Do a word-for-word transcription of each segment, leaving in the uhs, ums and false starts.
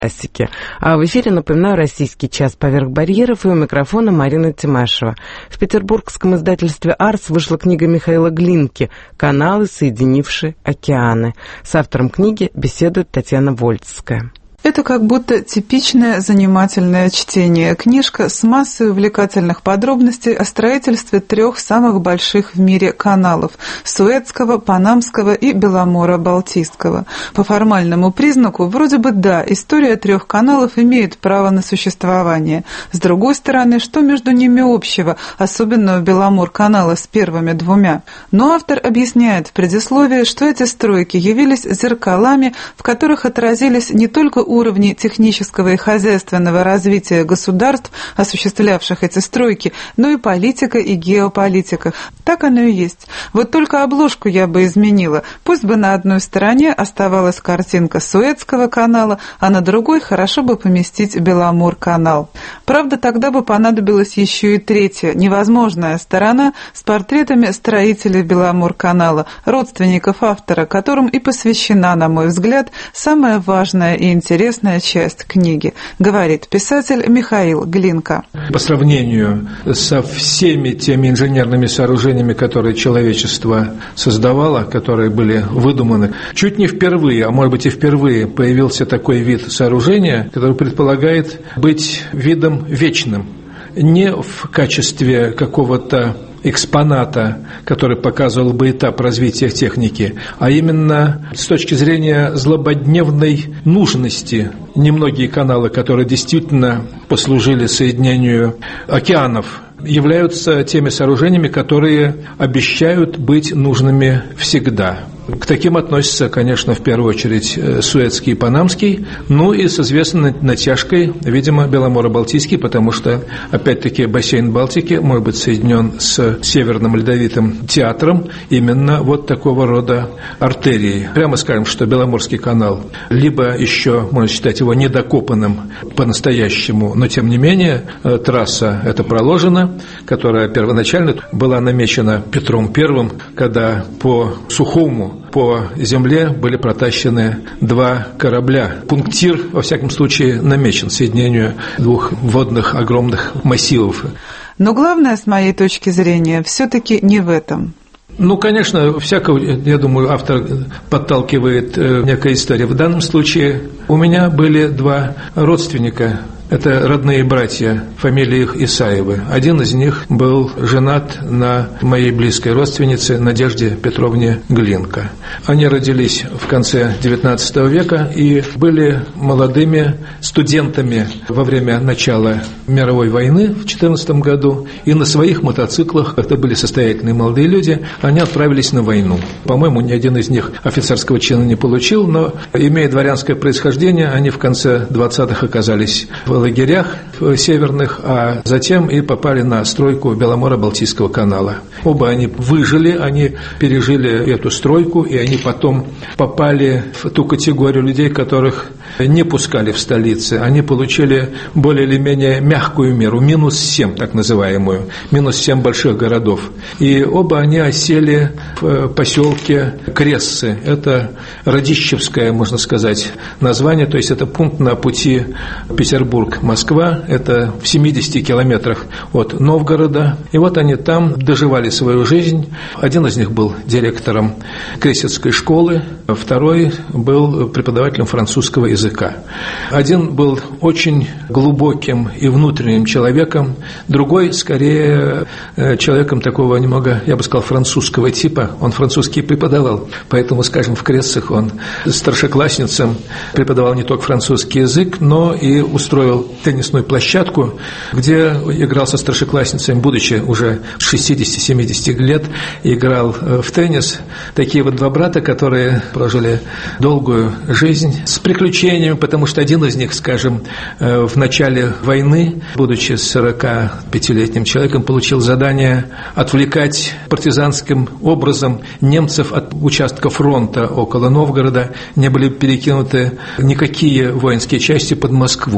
классики. А в эфире, напоминаю, «Российский час поверх барьеров», и у микрофона Марина Тимашева. В петербургском издательстве «Арс» вышла книга Михаила Глинки «Каналы, соединившие океаны». С автором книги беседует Татьяна Вольцкая. Это как будто типичное занимательное чтение. Книжка с массой увлекательных подробностей о строительстве трех самых больших в мире каналов – Суэцкого, Панамского и Беломора-Балтийского. По формальному признаку, вроде бы да, история трех каналов имеет право на существование. С другой стороны, что между ними общего, особенно у Беломор-канала с первыми двумя? Но автор объясняет в предисловии, что эти стройки явились зеркалами, в которых отразились не только уровни технического и хозяйственного развития государств, осуществлявших эти стройки, но и политика и геополитика. Так оно и есть. Вот только обложку я бы изменила. Пусть бы на одной стороне оставалась картинка Суэцкого канала, а на другой хорошо бы поместить Беломор-канал. Правда, тогда бы понадобилась еще и третья, невозможная сторона с портретами строителей Беломор-канала, родственников автора, которым и посвящена, на мой взгляд, самая важная и интересная Интересная часть книги, говорит писатель Михаил Глинка. По сравнению со всеми теми инженерными сооружениями, которые человечество создавало, которые были выдуманы, чуть не впервые, а может быть и впервые появился такой вид сооружения, который предполагает быть видом вечным. Не в качестве какого-то экспоната, который показывал бы этап развития техники, а именно с точки зрения злободневной нужности. Немногие каналы, которые действительно послужили соединению океанов, являются теми сооружениями, которые обещают быть нужными всегда. К таким относятся, конечно, в первую очередь Суэцкий и Панамский, ну и с известной натяжкой, видимо, Беломоро-Балтийский, потому что, опять-таки, бассейн Балтики может быть соединен с Северным ледовитым театром именно вот такого рода артерией. Прямо скажем, что Беломорский канал либо еще, можно считать его недокопанным по-настоящему, но тем не менее трасса эта проложена, которая первоначально была намечена Петром Первым, когда по Сухому по земле были протащены два корабля. Пунктир, во всяком случае, намечен соединению двух водных огромных массивов. Но главное, с моей точки зрения, все-таки не в этом. Ну, конечно, всякого, я думаю, автор подталкивает некая история. В данном случае у меня были два родственника. Это родные братья, фамилии их Исаевы. Один из них был женат на моей близкой родственнице Надежде Петровне Глинка. Они родились в конце девятнадцатого века и были молодыми студентами во время начала мировой войны в четырнадцатом году. И на своих мотоциклах, это были состоятельные молодые люди, они отправились на войну. По-моему, ни один из них офицерского чина не получил, но, имея дворянское происхождение, они в конце двадцатых оказались в лагерях северных, а затем и попали на стройку Беломора-Балтийского канала. Оба они выжили, они пережили эту стройку, и они потом попали в ту категорию людей, которых не пускали в столицы. Они получили более или менее мягкую меру, минус семь, так называемую, минус семь больших городов. И оба они осели в поселке Крессы. Это Радищевское, можно сказать, название, то есть это пункт на пути Петербург-Москва, это в семидесяти километрах от Новгорода. И вот они там доживали свою жизнь. Один из них был директором Кресецкой школы, второй был преподавателем французского языка. Один был очень глубоким и внутренним человеком, другой, скорее, человеком такого немного, я бы сказал, французского типа. Он французский преподавал, поэтому, скажем, в Кресцах он старшеклассницам преподавал не только французский язык, но и устроил теннисную площадку, где играл со старшеклассницами, будучи уже шестидесяти-семидесяти лет, играл в теннис. Такие вот два брата, которые прожили долгую жизнь с приключениями, потому что один из них, скажем, в начале войны, будучи сорокапятилетним человеком, получил задание отвлекать партизанским образом немцев от участка фронта около Новгорода. Не были перекинуты никакие воинские части под Москву.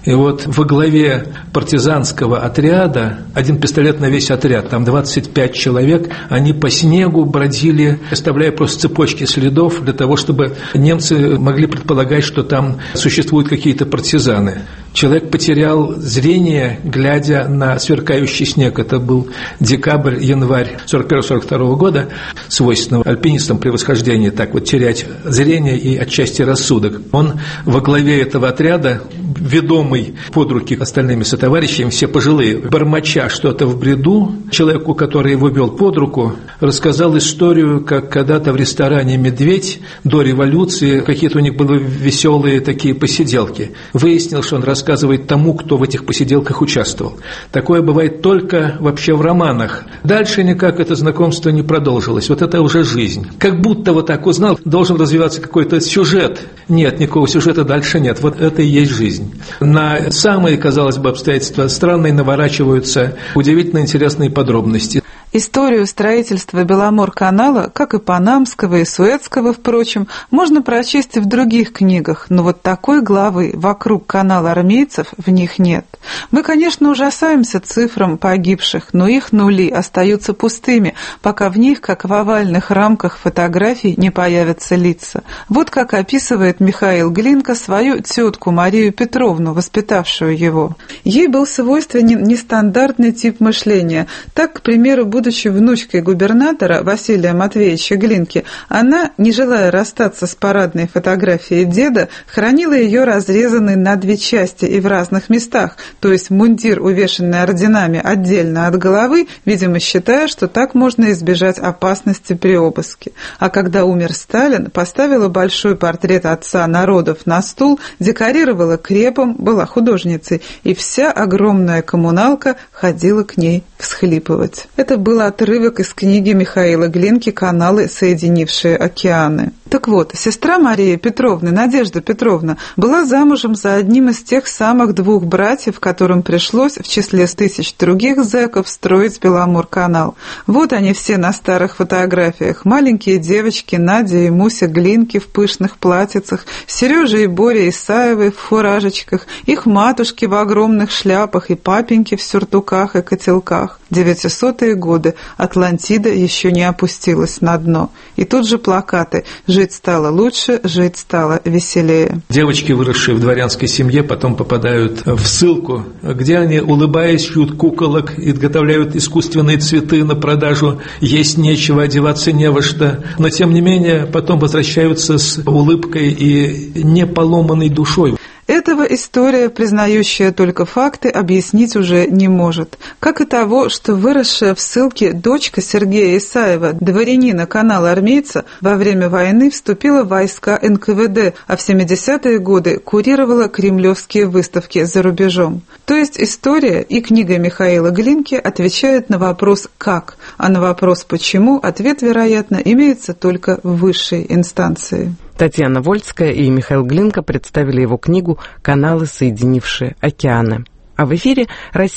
И вот во главе партизанского отряда, один пистолет на весь отряд, там двадцать пять человек, они по снегу бродили, оставляя просто цепочки следов для того, чтобы немцы могли предполагать, что там существуют какие-то партизаны. Человек потерял зрение, глядя на сверкающий снег. Это был декабрь-январь сорок первого сорок второго года, свойственного альпинистам при восхождении, так вот терять зрение и отчасти рассудок. Он во главе этого отряда, ведомый под руки остальными сотоварищами, все пожилые, бормоча что-то в бреду, человеку, который его вел под руку, рассказал историю, как когда-то в ресторане «Медведь» до революции какие-то у них были веселые такие посиделки. Выяснил, что он рассказывает тому, кто в этих посиделках участвовал. Такое бывает только вообще в романах. Дальше никак это знакомство не продолжилось. Вот это уже жизнь. Как будто вот так узнал, должен развиваться какой-то сюжет. Нет, никакого сюжета дальше нет. Вот это и есть жизнь. На самые, казалось бы, обстоятельства странные наворачиваются удивительно интересные подробности. Историю строительства Беломор-канала, как и Панамского и Суэцкого, впрочем, можно прочесть в других книгах, но вот такой главы «Вокруг канала армейцев» в них нет. Мы, конечно, ужасаемся цифрам погибших, но их нули остаются пустыми, пока в них, как в овальных рамках фотографий, не появятся лица. Вот как описывает Михаил Глинка свою тетку Марию Петровну, воспитавшую его. Ей был свойственен нестандартный тип мышления. Так, к примеру, будучи внучкой губернатора Василия Матвеевича Глинки, она, не желая расстаться с парадной фотографией деда, хранила ее разрезанной на две части и в разных местах, то есть мундир, увешанный орденами, отдельно от головы, видимо, считая, что так можно избежать опасности при обыске. А когда умер Сталин, поставила большой портрет отца народов на стул, декорировала крепом, была художницей, и вся огромная коммуналка ходила к ней всхлипывать. Это был отрывок из книги Михаила Глинки «Каналы, соединившие океаны». Так вот, сестра Марии Петровны, Надежда Петровна, была замужем за одним из тех самых двух братьев, которым пришлось в числе с тысяч других зэков строить Беломор-канал. Вот они все на старых фотографиях. Маленькие девочки Надя и Муся Глинки в пышных платьицах, Сережа и Боря Исаевы в фуражечках, их матушки в огромных шляпах и папеньки в сюртуках и котелках. Девятисотые годы. Атлантида еще не опустилась на дно. И тут же плакаты «Жить стало лучше, жить стало веселее». Девочки, выросшие в дворянской семье, потом попадают в ссылку, где они, улыбаясь, шьют куколок, изготовляют искусственные цветы на продажу, есть нечего, одеваться не во что. Но, тем не менее, потом возвращаются с улыбкой и неполоманной душой. Этого история, признающая только факты, объяснить уже не может. Как и того, что выросшая в ссылке дочка Сергея Исаева, дворянина канала армейца, во время войны вступила в войска эн ка вэ дэ, а в семидесятые годы курировала кремлевские выставки за рубежом. То есть история и книга Михаила Глинки отвечают на вопрос «как?», а на вопрос «почему?» ответ, вероятно, имеется только в высшей инстанции. Татьяна Вольская и Михаил Глинка представили его книгу «Каналы, соединившие океаны». А в эфире